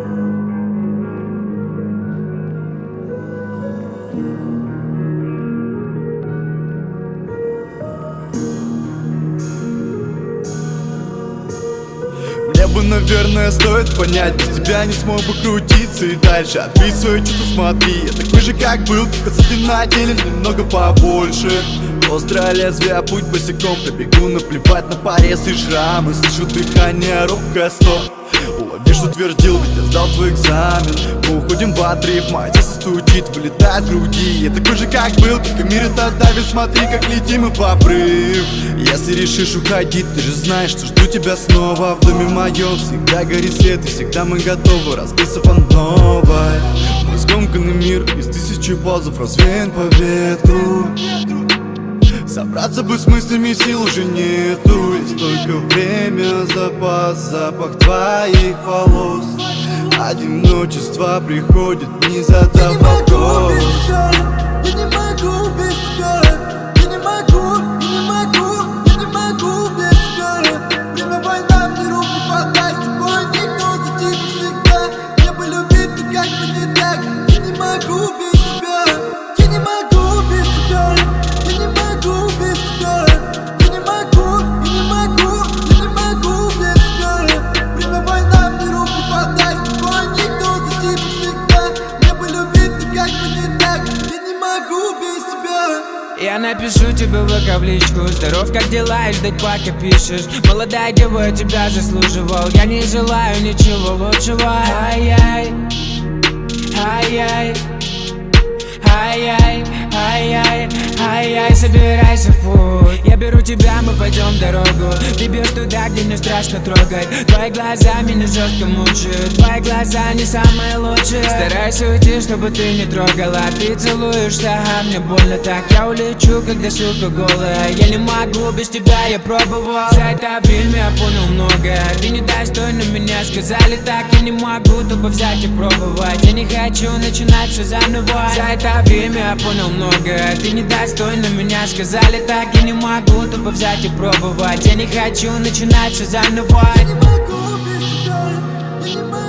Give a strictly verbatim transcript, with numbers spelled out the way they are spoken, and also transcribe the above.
Мне бы, наверное, стоит понять, без тебя не смог бы крутиться и дальше. Открыть свои чувства, смотри, я такой же, как был, только с этим на деле немного побольше. Острое лезвие, путь босиком, пробегу, наплевать на порезы и шрамы. Слышу дыхание, робкое стоп. Улови, что твердил, ведь я сдал твой экзамен. Мы уходим в отрыв, мать стучит, вылетает в груди. Я такой же, как был, только мир это давит. Смотри, как летим и в обрыв. Если решишь уходить, ты же знаешь, что жду тебя снова. В доме моем всегда горит свет, и всегда мы готовы разбиться по новой. Мой скомканный мир из тысячи паузов развеян по ветру. Собраться бы с мыслями, сил уже нету. Есть только время, запас, запах твоих волос. Одиночество приходит, не задав вопрос. Я не могу без тебя, я не могу, я не могу, я не могу без тебя. Время война, мне руку подай, с тобой никто за тебя всегда. Я бы любить, но как бы не так. Я не могу без тебя, я не могу без тебя, я не могу без тебя, я не могу, я не могу, я не могу без тебя. Время война, мне руку подай, с тобой никто за тебя всегда. Я бы любить, но как бы не так. Я не могу без тебя. Я напишу тебе в ВК в личку: здоров, как дела, и ждать пока пишешь. Молодая дева, я тебя заслуживал. Я не желаю ничего лучшего. Ай-яй, ай-яй, ай-яй, ай-яй, ай-яй, собирайся в путь. Я беру тебя, мы пойдем дорогу. Ты бьешь туда, где не страшно трогать. Твои глаза меня жестко мучают. Твои глаза не самые лучшие. Старайся уйти, чтобы ты не трогала. Ты целуешься, а мне больно так. Я улечу, когда сука голая. Я не могу без тебя, я пробовал. За это время я понял многое. Ты недостойна меня, сказали так. Я не могу тупо взять и пробовать. Я не хочу начинать все заново. За это время я понял многое. Ты недостойна меня, сказали так. Я не могу тупо взять и пробовать. Я не хочу начинать все заново. Я не могу без тебя, я не могу.